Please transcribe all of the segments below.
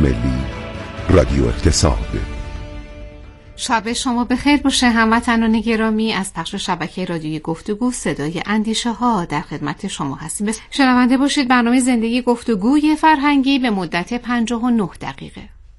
ملی رادیو اقتصاد. شب شما بخیر باشه هموطنان گرامی. از پخش شبکه رادیویی گفتگو صدای اندیشه ها در خدمت شما هستیم. شنونده باشید برنامه زندگی گفتگوی فرهنگی به مدت 59 دقیقه.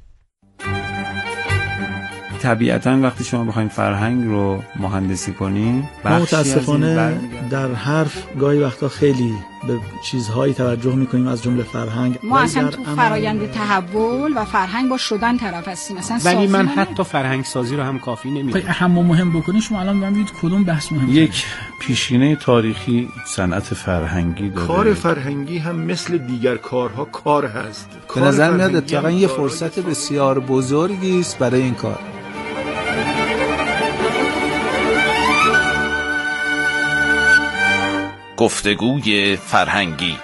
طبیعتاً وقتی شما بخواید فرهنگ رو مهندسی کنین، متاسفانه در حرف گاهی وقتا خیلی به چیزهایی توجه میکنیم از جمله فرهنگ. ما اصلا تو فرایند تحول و فرهنگ با شدن طرف هستیم. ولی من حتی فرهنگ سازی رو هم کافی نمیدونم. اهم مهم بکنید شما الان ببینید کدوم بحث مهمه. یک پیشینه تاریخی صنعت فرهنگی داره. کار فرهنگی هم مثل دیگر کارها کار هست. به نظر میاد اتفاقا یه فرصت بسیار بزرگی است برای این کار. گفتگوی فرهنگی.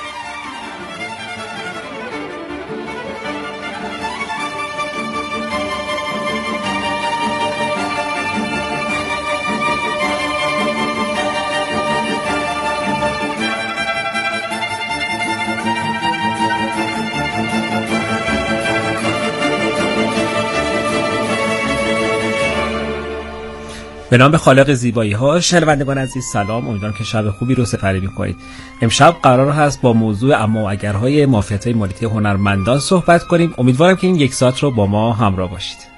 به نام خالق زیبایی ها. شنوندگان عزیز سلام، امیدوارم که شب خوبی رو سپری می‌کنید. امشب قرار هست با موضوع اما و اگرهای معافیت‌های مالیاتی هنرمندان صحبت کنیم. امیدوارم که این یک ساعت رو با ما همراه باشید.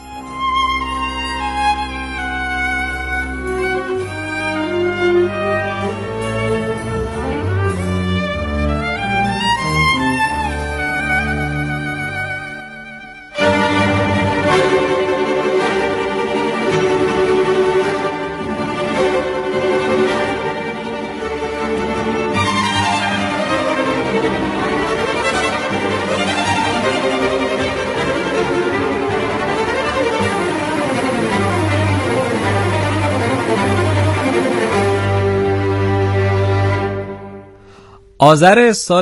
آذر سال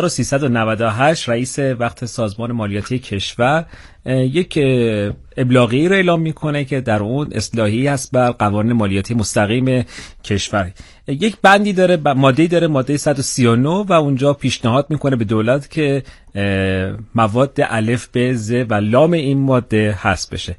1398 رئیس وقت سازمان مالیاتی کشور یک ابلاغی رو اعلام میکنه که در اون اصلاحی هست بر قوانین مالیاتی مستقیم کشور. یک بندی داره، ماده‌ای داره، ماده 139، و اونجا پیشنهاد میکنه به دولت که مواد الف ب ز و لام این ماده حذف بشه.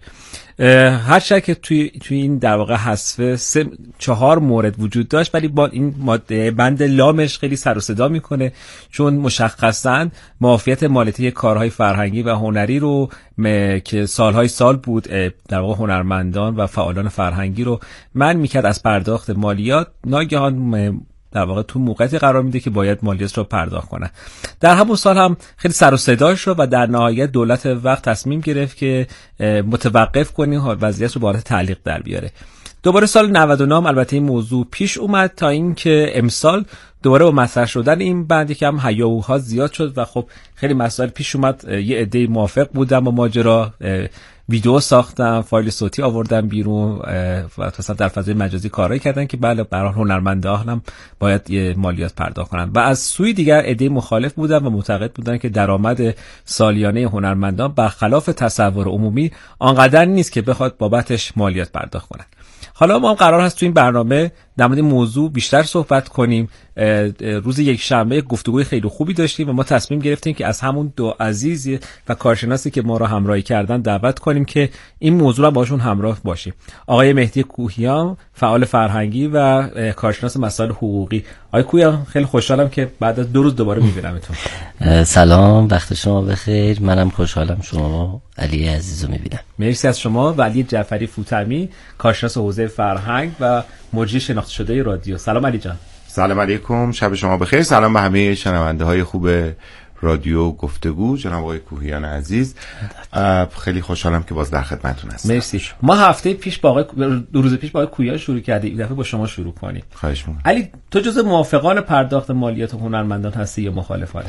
هرچند که توی این در واقع حذف 4 مورد وجود داشت، ولی با این ماده بند لامش خیلی سر و صدا میکنه، چون مشخصاً معافیت مالیاتی کارهای فرهنگی و هنری رو که سالهای سال بود در واقع هنرمندان و فعالان فرهنگی رو منع میکرد از پرداخت مالیات، ناگهان در واقع تو موقعیتی قرار میده که باید مالیات رو پرداخت کنن. در همون سال هم خیلی سر و صدا شد و در نهایت دولت وقت تصمیم گرفت که متوقف کنه وضعیت رو به حالت تعلیق در بیاره. دوباره سال 99 البته این موضوع پیش اومد تا اینکه امسال دوباره با مطرح شدن این بند یکم هیاهوها زیاد شد و خب خیلی مسائل پیش اومد. یه عده موافق بودن با ماجرا، ویدیو ساختن، فایل صوتی آوردن بیرون و مثلا در فضای مجازی کارایی کردن که بله برای هنرمندان هم باید یه مالیات پرداخت کنن. و از سوی دیگر عده مخالف بودن و معتقد بودن که درآمد سالیانه هنرمندان برخلاف تصور عمومی آنقدر نیست که بخواد بابتش مالیات پرداخت کنن. حالا ما هم قرار هست تو این برنامه در مورد موضوع بیشتر صحبت کنیم. روز یک شنبه گفتگوی خیلی خوبی داشتیم و ما تصمیم گرفتیم که از همون دو عزیز و کارشناسی که ما رو همراهی کردن دعوت کنیم که این موضوع رو باشون همراه باشیم. آقای مهدی کوهیان، فعال فرهنگی و کارشناس مسائل حقوقی. آقای کوهیان، خیلی خوشحالم که بعد از 2 روز دوباره می‌بینمتون. سلام، وقت شما بخیر. منم خوشحالم شما علی عزیز رو می‌بینم. مرسی از شما. و علی جعفری فوتمی، کارشناس حوزه فرهنگ و مجری شناخته شده رادیو. سلام علی جان. سلام علیکم، شب شما بخیر. سلام به همه شنونده های خوب رادیو گفتگو. جناب آقای کوهیان عزیز، خیلی خوشحالم که باز در خدمتتون هستم. مرسی. ما هفته پیش با آقای 2 روز پیش با آقای کوهیان شروع کردیم، این دفعه با شما شروع کنیم. خواهش می‌کنم. علی، تو جزء موافقان پرداخت مالیات هنرمندان هستی یا مخالفانش؟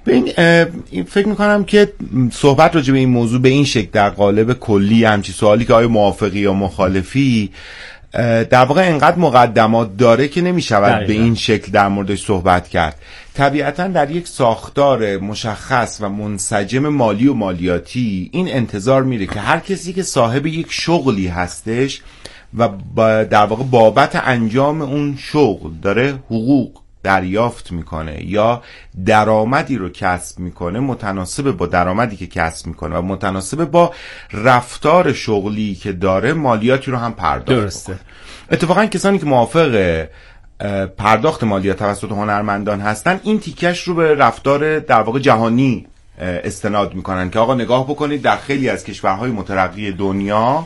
این فکر میکنم که صحبت راجع به این موضوع به این شکل در قالب کلی همچین سوالی که آیا موافقی یا مخالفی در واقع انقدر مقدمات داره که نمیشود به این شکل در موردش صحبت کرد. طبیعتا در یک ساختار مشخص و منسجم مالی و مالیاتی این انتظار میره که هر کسی که صاحب یک شغلی هستش و در واقع بابت انجام اون شغل داره حقوق دریافت میکنه یا درآمدی رو کسب میکنه متناسب با درآمدی که کسب میکنه و متناسب با رفتار شغلی که داره مالیاتی رو هم پرداخت درسته. اتفاقا کسانی که موافق پرداخت مالیات توسط هنرمندان هستن این تیکش رو به رفتار در واقع جهانی استناد میکنن که آقا نگاه بکنید در خیلی از کشورهای مترقی دنیا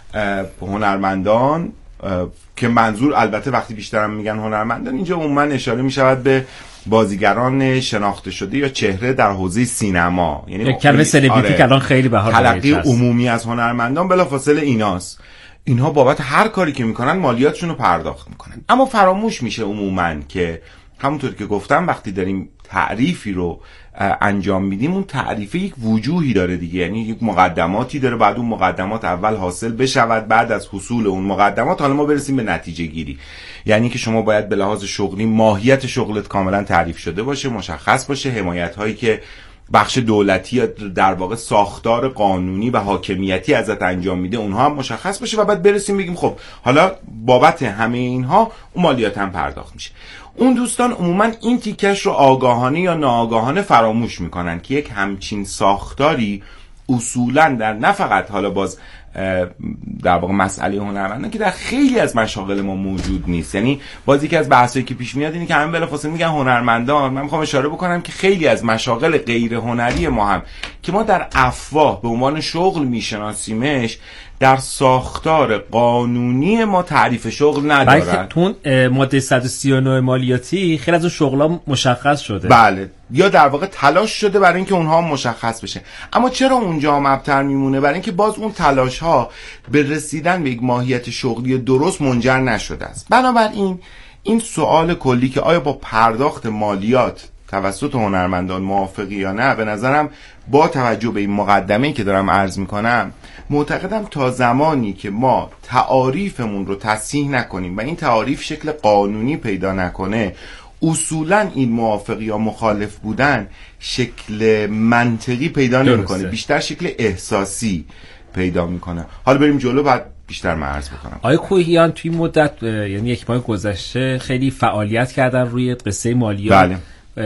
هنرمندان که منظور البته وقتی بیشترم میگن هنرمندان اینجا عموما اشاره میشود به بازیگران شناخته شده یا چهره در حوزه سینما، یعنی کلمه سلبریتی که الان خیلی بهار تلقی عمومی از هنرمندان بلافاصله ایناست. اینها بابت هر کاری که میکنن مالیاتشون رو پرداخت میکنن، اما فراموش میشه عموما که همونطور که گفتم وقتی داریم تعریفی رو انجام میدیم اون تعریف یک وجوهی داره دیگه، یعنی یک مقدماتی داره، بعد اون مقدمات اول حاصل بشود، بعد از حصول اون مقدمات حالا ما برسیم به نتیجه گیری. یعنی که شما باید به لحاظ شغلی ماهیت شغلت کاملا تعریف شده باشه، مشخص باشه، حمایت هایی که بخش دولتی یا در واقع ساختار قانونی و حاکمیتی ازت انجام میده اونها هم مشخص باشه و بعد برسیم بگیم خب حالا بابت همه اینها اون مالیات هم پرداخت میشه. اون دوستان عموما این تیکش رو آگاهانه یا ناآگاهانه فراموش میکنن که یک همچین ساختاری اصولا در نه فقط حالا باز در واقع مسئله هنرمندان که در خیلی از مشاغل ما موجود نیست. یعنی باز یکی از بحثایی که پیش میاد اینه که همین بلافاصله میگن هنرمندان، من میخوام اشاره بکنم که خیلی از مشاغل غیر هنری ما هم که ما در افواه به عنوان شغل میشناسیمش در ساختار قانونی ما تعریف شغل ندارن. بلکه تو ماده 139 مالیاتی خیلی از اون شغلا مشخص شده. بله، یا در واقع تلاش شده برای اینکه اونها مشخص بشه. اما چرا اونجا مبتر میمونه؟ برای اینکه باز اون تلاش ها به رسیدن به یک ماهیت شغلی درست منجر نشده است. بنابراین این سوال کلی که آیا با پرداخت مالیات توسط هنرمندان موافقی یا نه، به نظرم با توجه به این مقدمه‌ای که دارم عرض میکنم معتقدم تا زمانی که ما تعاریفمون رو تصحیح نکنیم و این تعاریف شکل قانونی پیدا نکنه، اصولا این موافق یا مخالف بودن شکل منطقی پیدا نمیکنه، بیشتر شکل احساسی پیدا میکنه. حالا بریم جلو بعد بیشتر من عرض بکنم. آقای کوهیان توی مدت یعنی یک ماه گذشته خیلی فعالیت کردن روی قصه مالیات. بله.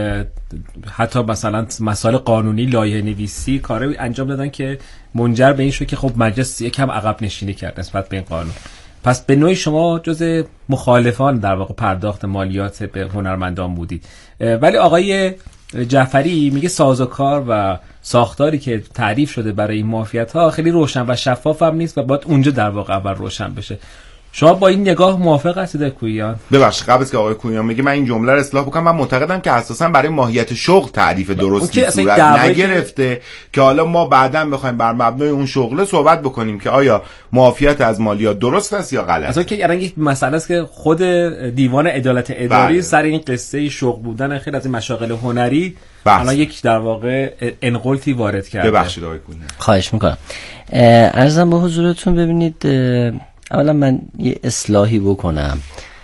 حتی مثلا مسائل قانونی، لایحه نویسی، کارهایی انجام دادن که منجر به این شد که خب مجلس یکم عقب نشینی کرد نسبت به این قانون. پس به نوعی شما جز مخالفان در واقع پرداخت مالیات به هنرمندان بودید. ولی آقای جعفری میگه سازوکار و ساختاری که تعریف شده برای این مافیت‌ها خیلی روشن و شفاف هم نیست و باید اونجا در واقع اول روشن بشه. شما با این نگاه موافق هستید کویان؟ ببخشید قبل از که آقای کویان میگه من این جمله رو اصلاح بکنم، من معتقدم که اساسا برای ماهیت شغل تعریف درستی صورت نگرفته که حالا ما بعداً بخوایم بر مبنای اون شغل صحبت بکنیم که آیا معافیت از مالیات درست است یا غلط. اصلا که الان یک مسئله است که خود دیوان عدالت اداری سر این قصه شغل بودن خیلی از این مشاغل هنری الان یک در واقع انقلتی وارد کرده. ببخشید آقای کویان. خواهش میکنم. عرضم به حضورتون ببینید، اولا من یه اصلاحی بکنم.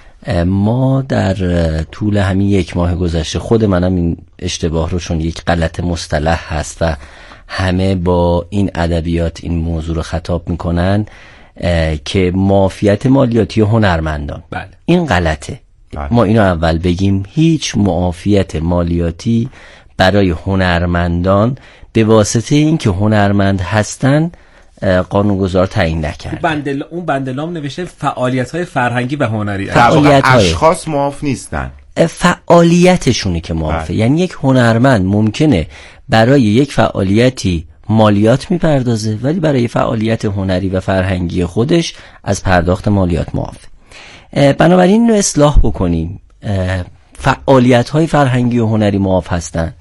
ما در طول همین یک ماه گذشته، خود منم این اشتباه رو چون یک غلط مصطلح هست و همه با این ادبیات این موضوع رو خطاب میکنن که معافیت مالیاتی هنرمندان. بله. این غلطه. ما اینو اول بگیم، هیچ معافیت مالیاتی برای هنرمندان به واسطه این که هنرمند هستن قانونگذار تعیین نکرد. اون بندلام نوشته فعالیت‌های فرهنگی و هنری. اشخاص معاف نیستن، فعالیتشونه که معافه. یعنی یک هنرمند ممکنه برای یک فعالیتی مالیات میپردازه ولی برای فعالیت هنری و فرهنگی خودش از پرداخت مالیات معافه. بنابراین اینو اصلاح بکنیم. فعالیت‌های فرهنگی و هنری معاف هستن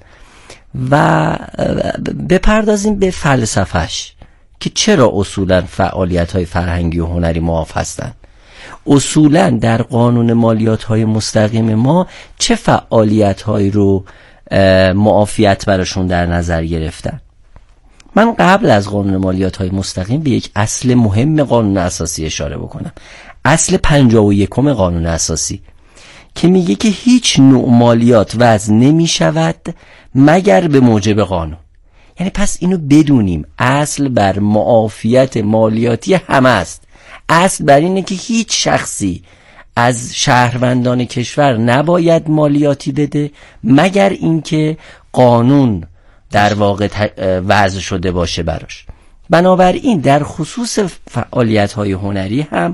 و بپردازیم به فلسفه‌اش که چرا اصولا فعالیت‌های فرهنگی و هنری معاف هستند. اصولا در قانون مالیات‌های مستقیم ما چه فعالیت‌هایی رو معافیت براشون در نظر گرفتن؟ من قبل از قانون مالیات‌های مستقیم به یک اصل مهم قانون اساسی اشاره بکنم. اصل 51 قانون اساسی که میگه که هیچ نوع مالیات وضع نمی‌شود مگر به موجب قانون. یعنی پس اینو بدونیم، اصل بر معافیت مالیاتی همه است. اصل بر اینه که هیچ شخصی از شهروندان کشور نباید مالیاتی بده مگر اینکه قانون در واقع وضع شده باشه براش. بنابراین در خصوص فعالیت‌های هنری هم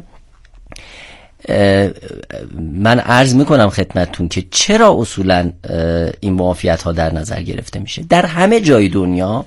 من عرض میکنم خدمتتون که چرا اصولا این معافیت‌ها در نظر گرفته میشه. در همه جای دنیا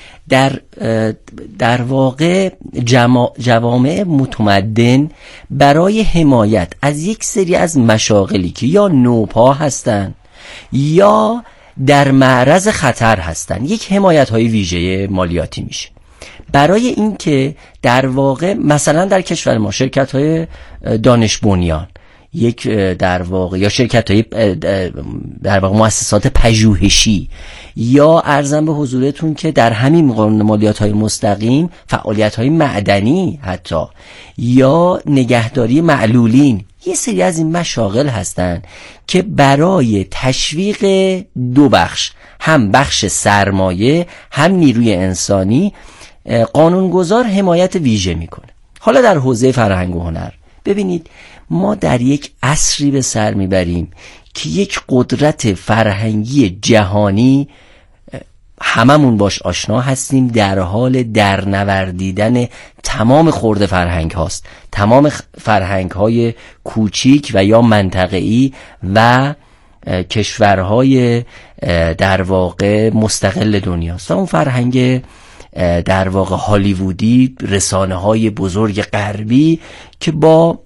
در واقع جوامع متمدن برای حمایت از یک سری از مشاغلی که یا نوپا هستن یا در معرض خطر هستن یک حمایت‌های ویژه مالیاتی میشه. برای اینکه در واقع مثلا در کشور ما شرکت‌های دانش بنیان یک در واقع یا شرکت‌های در واقع مؤسسات پژوهشی یا ارزم به حضورتون که در همین قانون مالیات‌های مستقیم فعالیت‌های معدنی حتی یا نگهداری معلولین، یه سری از این مشاغل هستن که برای تشویق دو بخش، هم بخش سرمایه هم نیروی انسانی، قانونگذار حمایت ویژه میکنه. حالا در حوزه فرهنگ و هنر ببینید ما در یک عصری به سر میبریم که یک قدرت فرهنگی جهانی هممون باش آشنا هستیم، در حال درنوردیدن تمام خرده فرهنگ هاست، تمام فرهنگ های کوچیک و یا منطقه‌ای و کشورهای در واقع مستقل دنیاست. و اون فرهنگ در واقع هالیوودی، رسانه های بزرگ غربی که با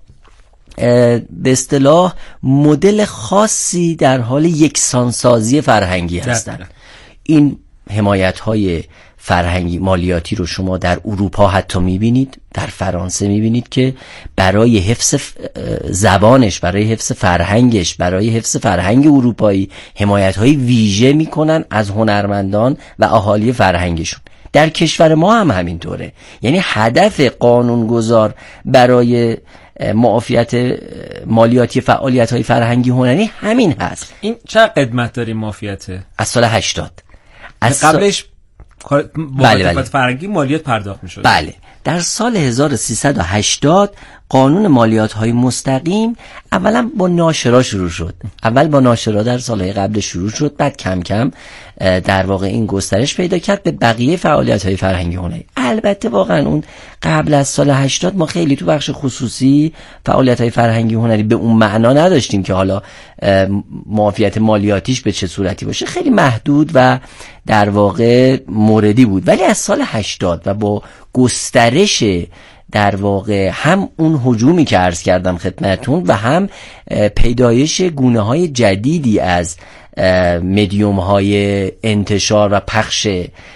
به اصطلاح مدل خاصی در حال یکسانسازی فرهنگی هستند. این حمایت های فرهنگی مالیاتی رو شما در اروپا حتی میبینید، در فرانسه میبینید که برای حفظ زبانش، برای حفظ فرهنگش، برای حفظ فرهنگ اروپایی حمایت های ویژه میکنن از هنرمندان و اهالی فرهنگشون. در کشور ما هم همینطوره. یعنی هدف قانونگذار برای معافیت مالیاتی فعالیت‌های فرهنگی هنری همین هست. این چه قدمت داره معافیته؟ از سال 80. از قبلش بله. فرهنگی مالیات پرداخت می‌شد. بله. در سال 1380 قانون مالیات‌های مستقیم اولا با ناشرا شروع شد. اول با ناشرا در سال‌های قبل شروع شد، بعد کم کم در واقع این گسترش پیدا کرد به بقیه فعالیت‌های فرهنگی هنری. البته واقعا اون قبل از سال 80 ما خیلی تو بخش خصوصی فعالیت‌های فرهنگی هنری به اون معنا نداشتیم که حالا معافیت مالیاتیش به چه صورتی باشه، خیلی محدود و در واقع موردی بود. ولی از سال 80 و با گسترش در واقع هم اون هجومی که عرض کردم خدمتون و هم پیدایش گونه‌های جدیدی از مدیوم‌های انتشار و پخش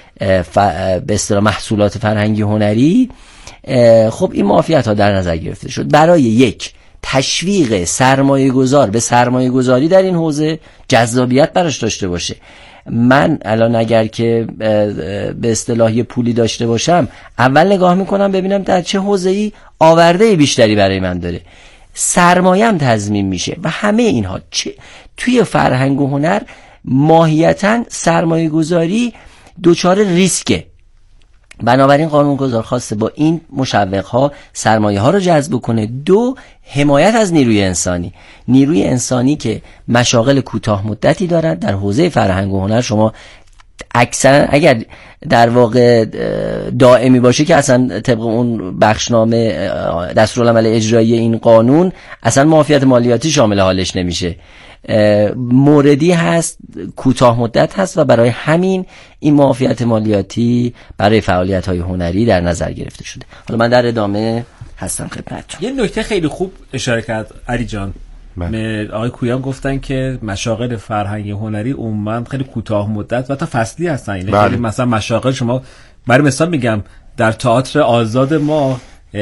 به اصطلاح محصولات فرهنگی هنری، خب این معافیت‌ها در نظر گرفته شد برای یک تشویق سرمایه گذار به سرمایه گذاری در این حوزه، جذابیت براش داشته باشه. من الان اگر که به اصطلاح یه پولی داشته باشم، اول نگاه میکنم ببینم در چه حوزه‌ای آورده بیشتری برای من داره، سرمایه‌ام تضمین میشه و همه اینها توی فرهنگ و هنر ماهیتاً سرمایه گذاری دوچار ریسکه. بنابراین قانونگذار خواسته با این مشوق‌ها سرمایه ها رو جذب کنه. دو، حمایت از نیروی انسانی که مشاغل کوتاه مدتی دارند در حوزه فرهنگ و هنر. شما اکثرا اگر در واقع دائمی باشه که اصلا طبق اون بخشنامه دستورالعمل اجرایی این قانون اصلا معافیت مالیاتی شامل حالش نمیشه، موردی هست کوتاه مدت هست و برای همین این معافیت مالیاتی برای فعالیت‌های هنری در نظر گرفته شده. حالا من در ادامه هستم خدمتتون. یه نکته خیلی خوب اشاره کرد علی جان. آقای کویان گفتن که مشاغل فرهنگی هنری عموما خیلی کوتاه مدت و تا فصلی هستن. یعنی مثلا مشاغل شما برای مثال میگم در تئاتر آزاد ما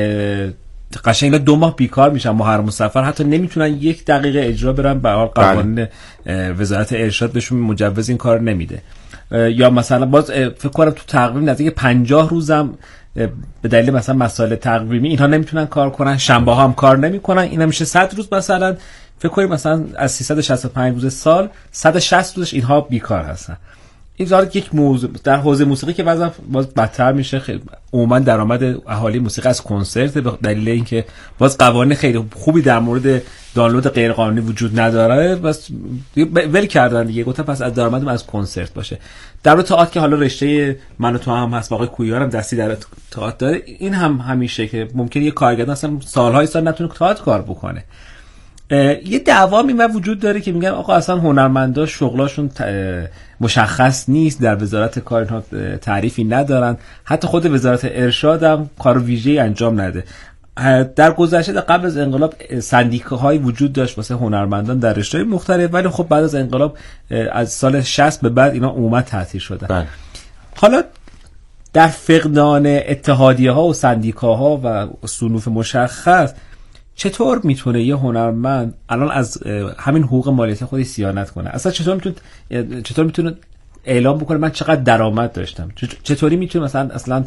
قشنگ 2 ماه بیکار میشن، محرم السفر حتی نمیتونن 1 دقیقه اجرا برن، به حال قوانین وزارت ارشاد بهشون مجوز این کار نمیده. یا مثلا باز فکر کنم تو تقویم نزدیک 50 روزم به دلیل مثلا مسائل تقویمی اینها نمیتونن کار کنن، شنبه ها هم کار نمیکنن، اینا میشه 100 روز مثلا فکر کنیم مثلا از 365 روز سال 160 روزش اینها بیکار هستن. این ظاهر یک موضوع در حوزه موسیقی که باز بدتر میشه. عموما درآمد اهالی موسیقی از کنسرت به دلیل اینکه باز قوانین خیلی خوبی در مورد دانلود غیرقانونی وجود نداره، بس ول کردن دیگه، گفتن پس از درآمدم از کنسرت باشه. در تئاتر که حالا رشته من و تو هم هست، واقعا کویار هم دستی در تئاتر داره، این هم همیشه که ممکنه یه کارگردان اصلا سالهای سال نتونه تئاتر کار بکنه. یه دعوا این وجود داره که میگن آقا اصلا هنرمندا شغلاشون مشخص نیست، در وزارت کار اینها تعریفی ندارن، حتی خود وزارت ارشاد هم کار ویژه‌ای انجام نده. در گذشته در قبل از انقلاب سندیکاهایی وجود داشت واسه هنرمندان در رشته‌های مختلف، ولی خب بعد از انقلاب از سال 60 به بعد اینا عموما تعطیل شدن. حالا در فقدان اتحادیه‌ها و سندیکاها و صنوف مشخص چطور میتونه یه هنرمند الان از همین حقوق مالیاتی خودش صیانت کنه؟ اصلا چطور میتونه اعلام بکنه من چقدر درآمد داشتم؟ چطوری میتونه مثلا اصلا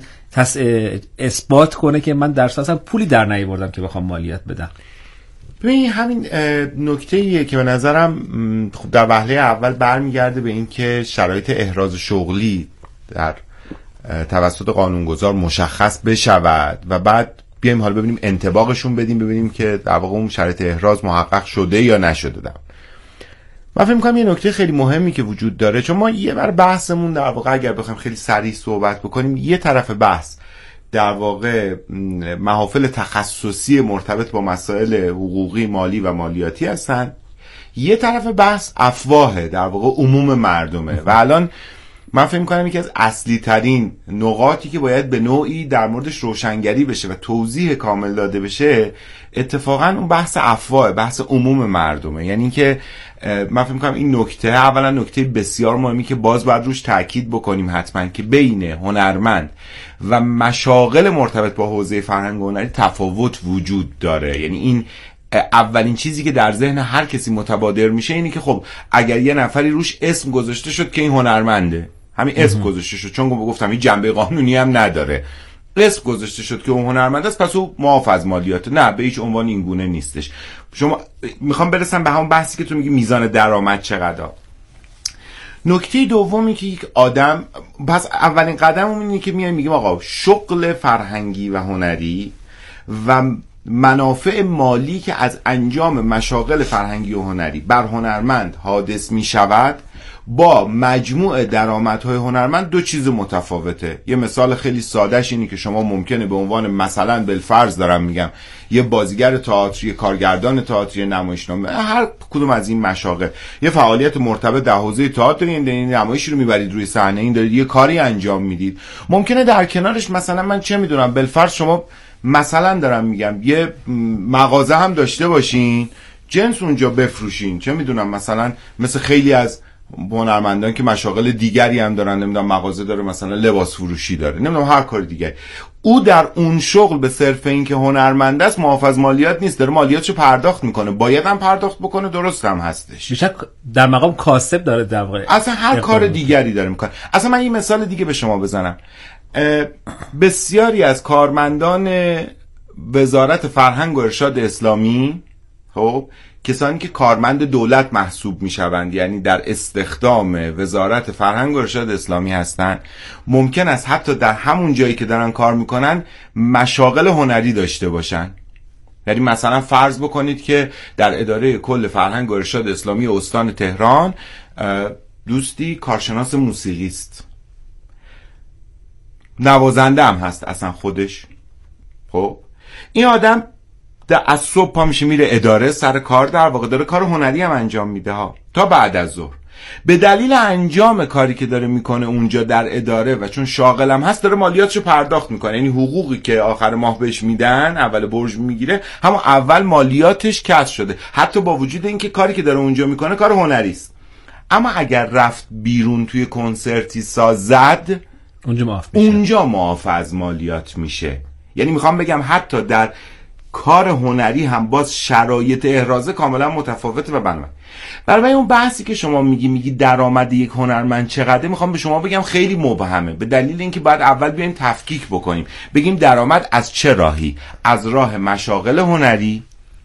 اثبات کنه که من در اصلا پولی در نیاوردم که بخوام مالیات بدم؟ ببین همین نکته‌ایه که به نظرم خب در وهله اول برمیگرده به این که شرایط احراز شغلی در توسط قانونگذار مشخص بشود و بعد بیایم حالا ببینیم انطباقشون بدیم، ببینیم که در واقع اون شرایط احراز محقق شده یا نشده. من فکر می‌کنم یه نکته خیلی مهمی که وجود داره، چون ما یه بار بحثمون در واقع اگر بخوایم خیلی سریع صحبت بکنیم، یه طرف بحث در واقع محافل تخصصی مرتبط با مسائل حقوقی، مالی و مالیاتی هستن، یه طرف بحث افواه در واقع عموم مردمه. و الان من فکر می‌کنم یکی از اصلی ترین نقاطی که باید به نوعی در موردش روشنگری بشه و توضیح کامل داده بشه اتفاقا اون بحث افواه، بحث عموم مردمه. یعنی اینکه من فکر می‌کنم این نکته اولا نکته بسیار مهمی که باز باید روش تاکید بکنیم حتما، که بین هنرمند و مشاغل مرتبط با حوزه فرهنگ و هنری تفاوت وجود داره. یعنی این اولین چیزی که در ذهن هر کسی متبادر میشه اینه که خب اگر یه نفری روش اسم گذاشته شد که این هنرمنده، همین اسم گذاشته شد، چون گفتم این جنبه قانونی هم نداره، اسم گذاشته شد که اون هنرمند است، پس او معاف از مالیات. نه، به هیچ عنوان این گونه نیستش. شما میخوام برسم به همون بحثی که تو میگی میزان درآمد چقدر. نکته دومی که یک آدم، پس اولین قدم اینه که میگیم آقا شغل فرهنگی و هنری و منافع مالی که از انجام مشاغل فرهنگی و هنری بر هنرمند حادث می شود با مجموع درآمدهای هنرمند دو چیز متفاوته. یه مثال خیلی سادهش اینه که شما ممکنه به عنوان مثلا بالفرض دارم میگم یه بازیگر تئاتری، کارگردان تئاتری، نمایشنامه، هر کدوم از این مشاغل یه فعالیت مرتبط در حوزه تئاتر، این نمایشی رو میبرید روی صحنه، این دارید یه کاری انجام میدید. ممکنه در کنارش مثلا من چه میدونم بالفرض شما مثلا دارم میگم یه مغازه هم داشته باشین، جنس اونجا بفروشین، چه میدونم مثلا مثل خیلی از هنرمندان که مشاغل دیگری هم دارن، نمیدونم مغازه داره، مثلا لباس فروشی داره، نمیدونم هر کار دیگری، او در اون شغل به صرف این که هنرمند است معاف از مالیات نیست، داره مالیاتشو پرداخت میکنه، باید هم پرداخت بکنه، درست هم هستش، بیشتر در مقام کاسب داره در واقع، اصلا هر کار دیگری داره میکنه. اصلا من یه مثال دیگه به شما بزنم، بسیاری از کارمندان وزارت فرهنگ و ارشاد اسلامی، خب کسانی که کارمند دولت محسوب میشوند، یعنی در استخدام وزارت فرهنگ و ارشاد اسلامی هستند، ممکن است حتی در همون جایی که دارن کار میکنن مشاغل هنری داشته باشن. یعنی مثلا فرض بکنید که در اداره کل فرهنگ و ارشاد اسلامی استان تهران دوستی کارشناس موسیقی است، نوازنده هم هست اصلا خودش. خب این آدم از صبح پا میشه میره اداره سر کار، در واقع داره کار هنری هم انجام میده ها تا بعد از ظهر. به دلیل انجام کاری که داره میکنه اونجا در اداره و چون شاغل هم هست داره مالیاتشو پرداخت میکنه، یعنی حقوقی که آخر ماه بهش میدن اول برج میگیره همون اول مالیاتش کسر شده، حتی با وجود اینکه کاری که داره اونجا میکنه کار هنری است. اما اگر رفت بیرون توی کنسرتی سازد اونجا معاف از مالیات میشه. یعنی میخوام بگم حتی در کار هنری هم باز شرایط احرازه کاملا متفاوته. و برای اون بحثی که شما میگی درآمد یک هنرمند چقدره، میخوام به شما بگم خیلی مبهمه، به دلیل اینکه باید اول بیایم تفکیک بکنیم، بگیم درآمد از چه راهی؟ از راه مشاغل هنری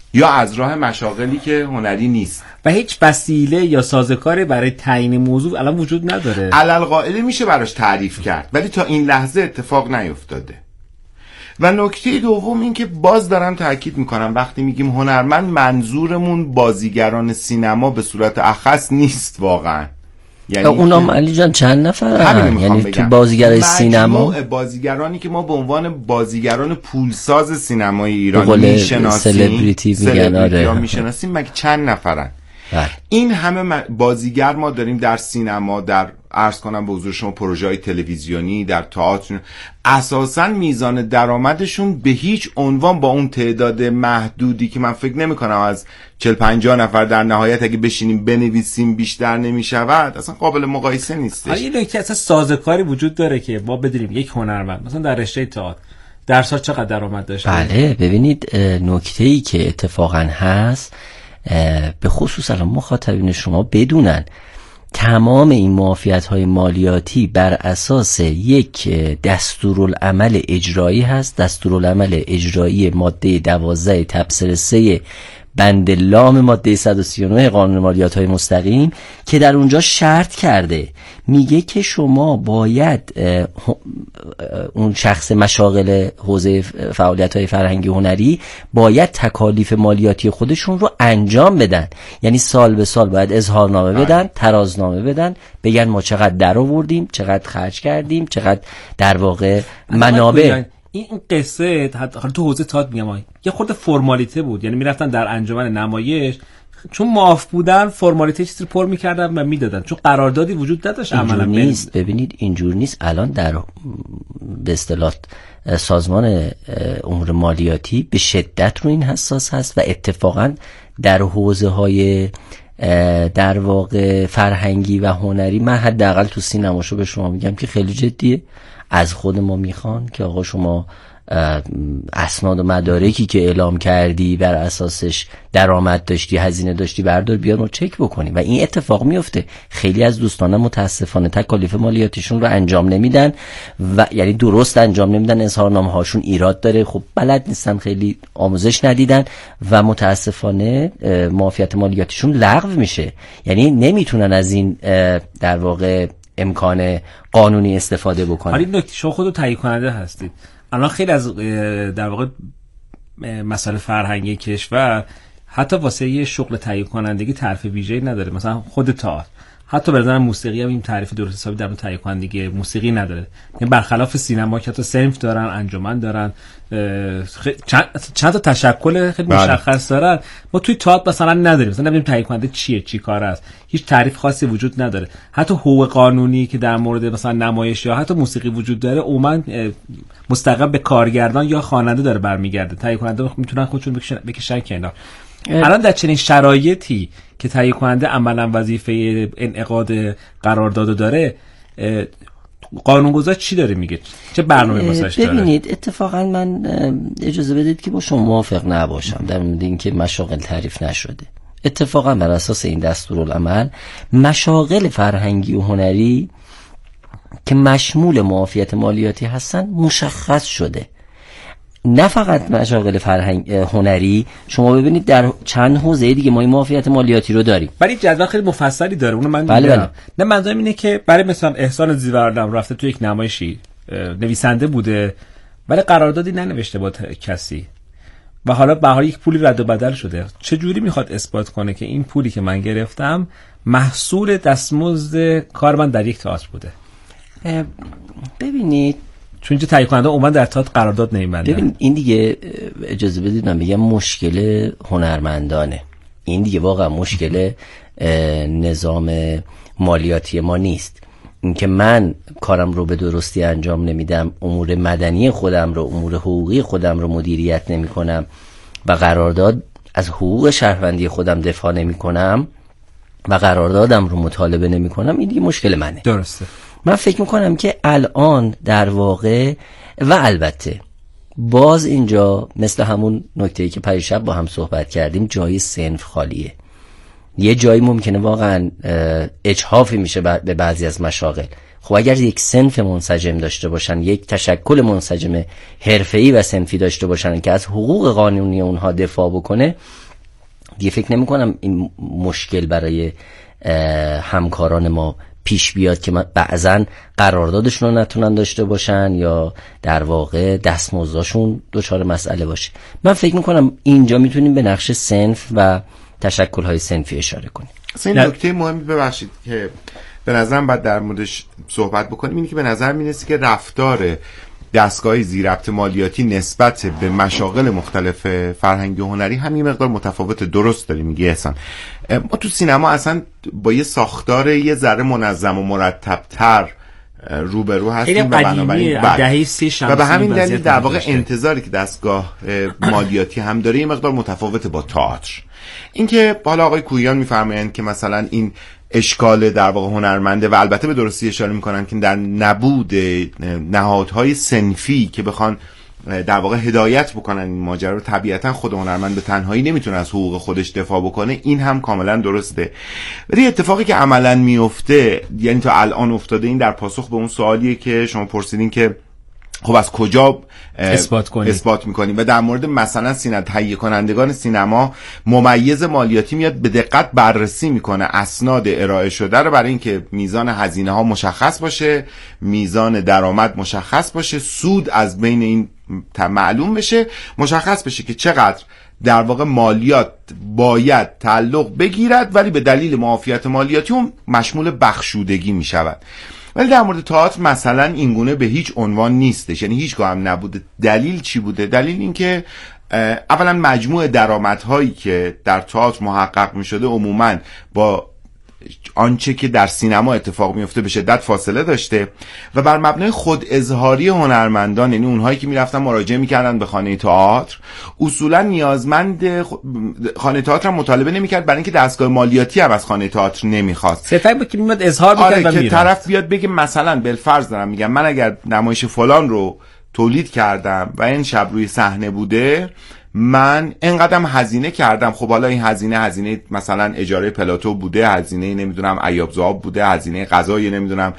یا از راه مشاغلی که هنری نیست و هیچ وسیله یا سازوکاری برای تعیین موضوع الان وجود نداره. علالقائله میشه براش تعریف کرد ولی تا این لحظه اتفاق نیفتاده. و نکته دوم این که باز دارم تاکید میکنم وقتی میگیم هنرمند منظورمون بازیگران سینما به صورت اخص نیست واقعا. یعنی اونام علی جان چند نفرن؟ یعنی تو بازیگرای سینما بازیگرانی که ما به عنوان بازیگران پولساز سینمای ایران میشناسیم، سلبریتی یا میشناسیم، مگه چند نفرن؟ این همه بازیگر ما داریم در سینما، در عرض کنم به حضور شما پروژه‌های تلویزیونی، در تئاتر. اساساً میزان درآمدشون به هیچ عنوان با اون تعداد محدودی که من فکر نمی‌کنم از 40-50 نفر در نهایت اگه بشینیم بنویسیم بیشتر نمیشود، اصلا قابل مقایسه نیستش. این نکته اصلا سازوکاری وجود داره که ما بدونیم یک هنرمند مثلا در رشته تئاتر در سال چقدر درآمد داشته. بله ببینید نکته‌ای که اتفاقاً هست به خصوص الان مخاطبین شما بدونن تمام این معافیت‌های مالیاتی بر اساس یک دستورالعمل اجرایی هست، دستورالعمل اجرایی ماده 12 تبصره 3 بند لام ماده 139 قانون مالیات‌های مستقیم که در اونجا شرط کرده، میگه که شما باید اون شخص مشاغل حوزه فعالیت‌های فرهنگی هنری باید تکالیف مالیاتی خودشون رو انجام بدن. یعنی سال به سال باید اظهارنامه بدن، ترازنامه بدن، بگن ما چقدر درآوردیم، چقدر خرج کردیم، چقدر در واقع منابع. این قصه حالا تو حوزه تئاتر میگم یه خورده فرمالیته بود، یعنی میرفتن در انجمن نمایش چون معاف بودن فرمالیته چیزی پر میکردن و میدادن، چون قراردادی وجود نداشت. عملا نیست. ببینید اینجور نیست. الان در به اصطلاح سازمان امور مالیاتی به شدت رو این حساس هست و اتفاقا در حوزه های در واقع فرهنگی و هنری، من حداقل تو سینماشو به شما میگم که خیلی جدیه. از خود ما میخوان که آقا شما اسناد و مدارکی که اعلام کردی بر اساسش درآمد داشتی، هزینه داشتی، بردار بیار ما چک بکنیم. و این اتفاق میفته. خیلی از دوستانم متاسفانه تکالیف مالیاتیشون رو انجام نمیدن و یعنی درست انجام نمیدن، اظهارنامه هاشون ایراد داره، خب بلد نیستن، خیلی آموزش ندیدن و متاسفانه معافیت مالیاتیشون لغو میشه. یعنی نمیتونن از این در واقع امکان قانونی استفاده بکنن. این نکته شما خودتون تهیه کننده هستید. الان خیلی از در واقع مسائل فرهنگی کشور حتی واسه یه شغل تهیه کنندگی تعریف ویژه‌ای نداره. مثلا خود تئاتر، حتی به نظر موسیقی هم این تعریف درست حسابی در تهیه کنندگی موسیقی نداره. یعنی برخلاف سینما که حتی صنف دارن، انجمن دارن، چند تا تشکل خیلی مشخص دارن، ما توی تئاتر مثلا نداریم. مثلا نمیدونیم تهیه کننده چیه، چی کار است، هیچ تعریف خاصی وجود نداره. حتی حقوق قانونی که در مورد مثلا نمایش یا حتی موسیقی وجود داره عموما مستقیم به کارگردان یا خواننده داره برمیگرده. تهیه کننده میتونن خودشون بکشن کنار. الان در چنین شرایطی که تهیه کننده عملا وظیفه انعقاد قرارداد داره، قانونگذار چی داره میگه؟ چه برنامه واسش داره؟ ببینید اتفاقا من اجازه بدید که با شما موافق نباشم در مورد اینکه مشاغل تعریف نشده. اتفاقا بر اساس این دستورالعمل مشاغل فرهنگی و هنری که مشمول معافیت مالیاتی هستن مشخص شده. نه فقط مشاغل فرهنگ هنری، شما ببینید در چند حوزه دیگه ما این معافیت مالیاتی رو داریم. ولی جدول خیلی مفصلی داره، اونو من بله. نه منظورم اینه که برای مثلا احسان زیوردم رفته تو یک نمایشی نویسنده بوده ولی قراردادی ننوشته با کسی و حالا بهار یک پولی رد و بدل شده. چه جوری میخواد اثبات کنه که این پولی که من گرفتم محصول دستمزد کار من در یک تئاتر بوده؟ ببینید چون اینجا تهیه کننده عموما در تئاتر قرارداد نمی‌بندن. ببین این دیگه اجازه بدید من بگم مشکل هنرمندانه. این دیگه واقعا مشکل نظام مالیاتی ما نیست. اینکه من کارم رو به درستی انجام نمیدم، امور مدنی خودم رو، امور حقوقی خودم رو مدیریت نمی‌کنم و قرارداد از حقوق شهروندی خودم دفاع نمی‌کنم و قراردادم رو مطالبه نمی‌کنم، این دیگه مشکل منه. درسته. من فکر میکنم که الان در واقع و البته باز اینجا مثل همون نکته‌ای که پریشب با هم صحبت کردیم، جای صنف خالیه. یه جایی ممکنه واقعا اجحافی میشه به بعضی از مشاغل. خب اگر یک صنف منسجم داشته باشن، یک تشکل منسجم حرفه‌ای و صنفی داشته باشن که از حقوق قانونی اونها دفاع بکنه، دیگه فکر نمی کنم این مشکل برای همکاران ما پیش بیاد که بعضن قراردادشون رو نتونن داشته باشن یا در واقع دستمزدشون دچار مسئله باشه. من فکر میکنم اینجا میتونیم به نقش صنف و تشکل‌های صنفی اشاره کنیم. این نکته مهمی ببخشید که به نظرم باید در موردش صحبت بکنیم اینه که به نظر میرسه که رفتار دستگاه ضبط مالیاتی نسبت به مشاغل مختلف فرهنگی و هنری هم یه مقدار متفاوت. درست داری میگی احسان. ما تو سینما اصلا با یه ساختار یه ذره منظم و مرتب‌تر روبرو هستیم و بنابراین و به همین دلیل در واقع انتظاری که دستگاه مالیاتی هم داره یه مقدار متفاوت با تئاتر. اینکه حالا آقای کویان میفرمایند که مثلا این اشکال در واقع هنرمنده و البته به درستی اشاره میکنن که در نبود نهادهای صنفی که بخوان در واقع هدایت بکنن این ماجرا رو، طبیعتا خود هنرمند به تنهایی نمیتونه از حقوق خودش دفاع بکنه. این هم کاملا درسته. ولی اتفاقی که عملا میفته، یعنی تا الان افتاده، این در پاسخ به اون سوالیه که شما پرسیدین که خب از کجا اثبات میکنیم و در مورد مثلا تهیه کنندگان سینما ممیز مالیاتی میاد به دقت بررسی میکنه اسناد ارائه شده رو برای اینکه میزان هزینه ها مشخص باشه، میزان درآمد مشخص باشه، سود از بین این معلوم بشه، مشخص بشه که چقدر در واقع مالیات باید تعلق بگیرد ولی به دلیل معافیت مالیاتی اون مشمول بخشودگی میشود. ولی در مورد تئاتر مثلا اینگونه به هیچ عنوان نیستش، یعنی هیچگاه هم نبوده. دلیل چی بوده؟ دلیل این که اولا مجموع درآمدهایی که در تئاتر محقق می شده عموما با آنچه که در سینما اتفاق میفته به شدت فاصله داشته و بر مبنای خود اظهاری هنرمندان، یعنی اونهایی که میرفتن مراجعه میکردن به خانه تئاتر، اصولا نیازمند خانه تئاتر هم مطالبه نمیکرد، برای اینکه دستگاه مالیاتی هم از خانه تئاتر نمیخواست. صرفا که میاد اظهار میکرد و که طرف بیاد بگه مثلا بالفرض دارم میگم من اگر نمایش فلان رو تولید کردم و این شب روی صحنه بوده، من اینقدرم هزینه کردم، خب حالا این هزینه مثلا اجاره پلاتو بوده، هزینه نمیدونم عیاب ذاب بوده، هزینه غذای نمیدونم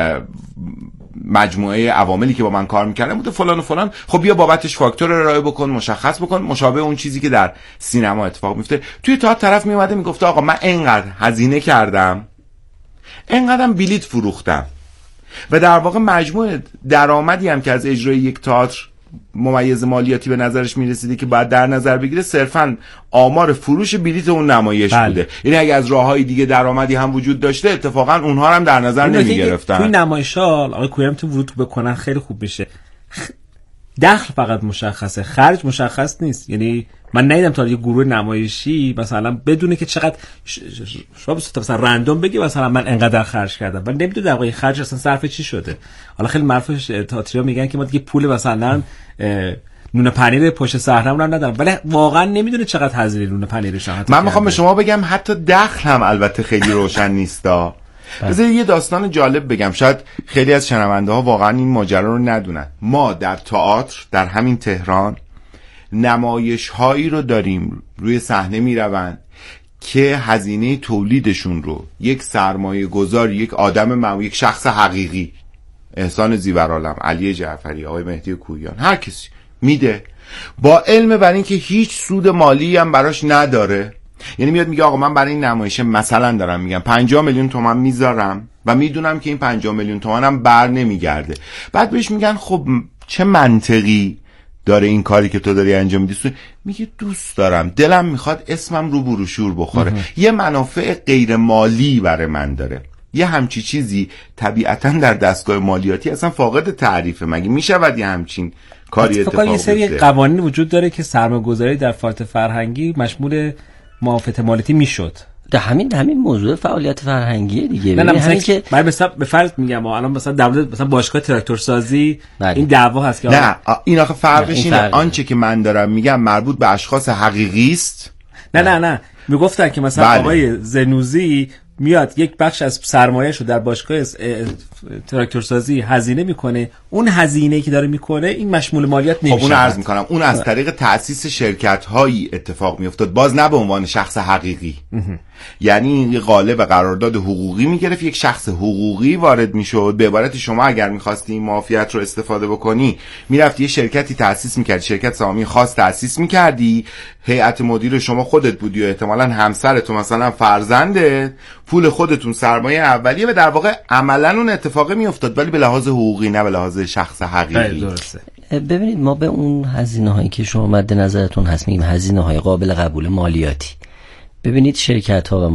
مجموعه عواملی که با من کار میکردن بوده، فلان و فلان، خب بیا بابتش فاکتور ارائه بکن، مشخص بکن، مشابه اون چیزی که در سینما اتفاق میفته. توی تئاتر طرف میومده میگفته آقا من اینقدر هزینه کردم، اینقدرم بلیت فروختم و در واقع مجموع درآمدی هم که از اجرای یک تئاتر ممیز مالیاتی به نظرش میرسیده که باید در نظر بگیره صرفاً آمار فروش بلیت اون نمایش بوده. یعنی اگه از راههای دیگه درآمدی هم وجود داشته اتفاقاً اونها هم در نظر نمیگرفتن. توی نمایش‌ها آقای کویان تو ورود بکنن خیلی خوب میشه. دخل فقط مشخصه، خرج مشخص نیست. یعنی من ندیدم تا یه گروه نمایشی مثلا بدونه که چقدر شما مثلا رندوم بگی مثلا من انقدر خرج کردم و نمیدونه در واقع خرج اصلا صرف چی شده. حالا خیلی معروفش تئاتریا میگن که ما دیگه پول مثلا نون پنیر پشت صحنه‌مون هم ندارم، ولی واقعا نمیدونه چقدر هزینه نون پنیرش. من میخوام به شما بگم حتی دخل هم البته خیلی روشن نیستا. بذارید یه داستان جالب بگم، شاید خیلی از شنونده ها واقعا این ماجرا رو ندونن. ما در تئاتر در همین تهران نمایش هایی رو داریم روی صحنه میروند که هزینه تولیدشون رو یک سرمایه گذار، یک آدم یک شخص حقیقی، احسان زیورعالم، علی جعفری، آقای مهدی کویان، هر کسی میده با علم بر این که هیچ سود مالی هم براش نداره. یعنی میاد میگه آقا من برای این نمایش مثلا دارم میگم 50 میلیون تومان میذارم و میدونم که این 50 میلیون تومان هم بر نمیگرده. بعد بهش میگن خب چه منطقی داره این کاری که تو داری انجام میدی؟ میگه دوست دارم، دلم میخواد اسمم رو بروشور بخوره، یه منافع غیر مالی برای من داره. یه همچی چیزی طبیعتا در دستگاه مالیاتی اصلا فاقد تعریفه. مگه میشود یه همچین کاری اتفاق بیفته؟ یه سری قوانین وجود داره که سرمایه‌گذاری در فعالیت فرهنگی مشمول معافیت مالیاتی میشد. ده همین موضوع فعالیت فرهنگی دیگه. نه مثلا که من مثلا به فرض میگم الان مثلا دولت مثلا باشگاه تراکتور سازی این دعوا هست که نه این آخه فرقش اینه، آنچه که من دارم میگم مربوط به اشخاص حقیقی است. نه میگفتن که مثلا آقای زنوزی میاد یک بخش از سرمایه‌شو در باشگاه تراکتور سازی هزینه میکنه، اون هزینه‌ای که داره میکنه این مشمول مالیات نمیشه. خب اون عرض میکنم اون از طریق تأسیس شرکت‌هایی اتفاق میافتاد، باز نه به عنوان شخص حقیقی. یعنی یه قالب قرارداد حقوقی میگرفت، یک شخص حقوقی وارد میشد. به عبارت شما اگر میخواستی این معافیت رو استفاده بکنی میرفتی یه شرکتی تأسیس میکردی، شرکت سهامی خاص تأسیس میکردی، هیئت مدیر شما خودت بودی و احتمالاً همسرت و مثلا فرزندت، پول خودتون سرمایه اولیه و در واقع عملاً اون اتفاق میافتاد، ولی به لحاظ حقوقی نه به لحاظ شخص حقیقی. درسته. ببینید ما به اون هزینه هایی که شما مد نظرتون هست میگیم هزینه های قابل قبول مالیاتی. ببینید شرکت ها و